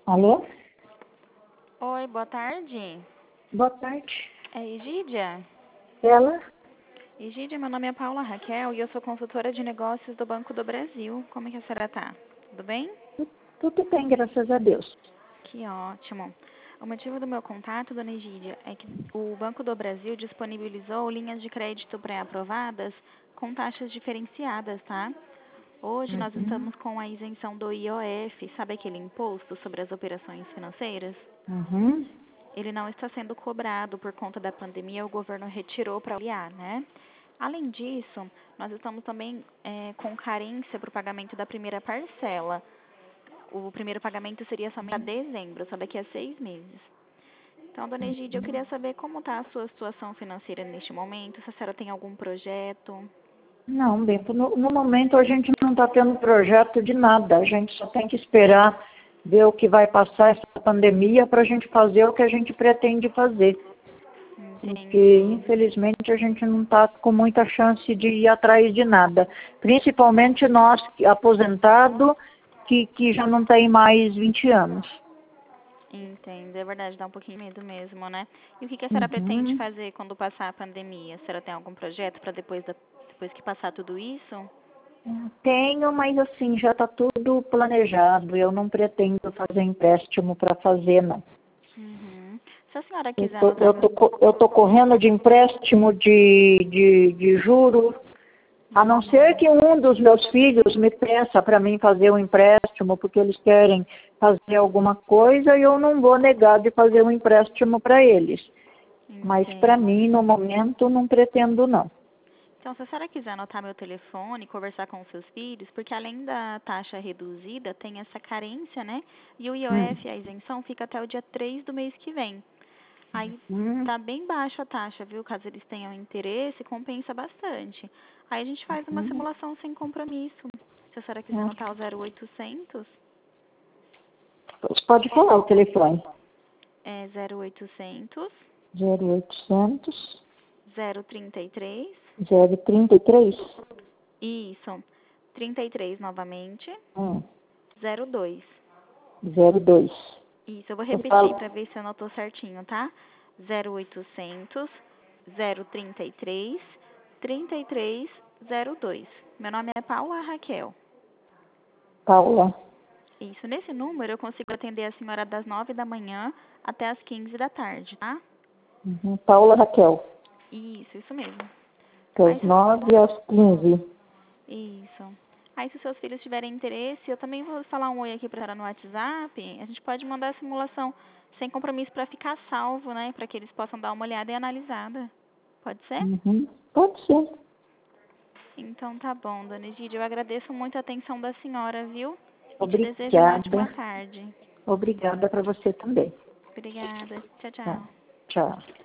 Alô? Oi, boa tarde. Boa tarde. É Egídia? Ela? Egídia, meu nome é Paula Raquel e eu sou consultora de negócios do Banco do Brasil. Como é que a senhora tá? Tudo bem? Tudo bem, graças a Deus. Que ótimo. O motivo do meu contato, dona Egídia, é que o Banco do Brasil disponibilizou linhas de crédito pré-aprovadas com taxas diferenciadas, tá? Hoje nós Uhum. estamos com a isenção do IOF, sabe aquele imposto sobre as operações financeiras? Uhum. Ele não está sendo cobrado por conta da pandemia, o governo retirou para aliar, né? Além disso, nós estamos também com carência para o pagamento da primeira parcela. O primeiro pagamento seria somente a dezembro, só daqui a 6 meses. Então, dona Egídia, eu queria saber como está a sua situação financeira neste momento, se a senhora tem algum projeto. Não, bem, no momento a gente não está tendo projeto de nada. A gente só tem que esperar ver o que vai passar essa pandemia para a gente fazer o que a gente pretende fazer. Porque, Entendi. infelizmente, a gente não está com muita chance de ir atrás de nada. Principalmente nós, aposentados, que já não tem mais 20 anos. Entendo, é verdade, dá um pouquinho de medo mesmo, né? E o que a senhora pretende Uhum. fazer quando passar a pandemia? A senhora tem algum projeto para depois que passar tudo isso? Tenho, mas assim, já está tudo planejado. Eu não pretendo fazer empréstimo para fazer, não. Uhum. Se a senhora Eu quiser tô, anotar eu meu... tô, eu tô correndo de empréstimo de juro, a não ser Uhum. que um dos meus filhos me peça para mim fazer um empréstimo, porque eles querem fazer alguma coisa e eu não vou negar de fazer um empréstimo para eles. Mas para Entendo. mim, no momento, não pretendo, não. Então, se a senhora quiser anotar meu telefone e conversar com os seus filhos, porque além da taxa reduzida, tem essa carência, né? E o Hum. IOF, a isenção, fica até o dia 3 do mês que vem. Aí Hum. tá bem baixa a taxa, viu? Caso eles tenham interesse, compensa bastante. Aí a gente faz uma Hum. simulação sem compromisso. Se a senhora quiser Hum. anotar o 0800, Você pode falar o telefone. é 0800 0800 033, 033 isso, 33 novamente, 02. 02. Isso, eu vou Eu repetir falo, para ver se eu anotou certinho, tá? 0800 033 3302. Meu nome é Paula Raquel. Paula. Isso, nesse número eu consigo atender a senhora das 9 da manhã até as 15 da tarde, tá? Uhum. Paula Raquel. Isso mesmo. Aí, Das 9 às 15. isso. Aí, se os seus filhos tiverem interesse, eu também vou falar um oi aqui pra senhora no WhatsApp. A gente pode mandar a simulação sem compromisso para ficar salvo, né? Para que eles possam dar uma olhada e analisada. Pode ser? Uhum. Pode ser. Então tá bom, dona Egídia. Eu agradeço muito a atenção da senhora, viu? E te desejo uma ótima Obrigada. tarde. Obrigada para você também. Obrigada. Tchau, Tá. tchau. Tchau.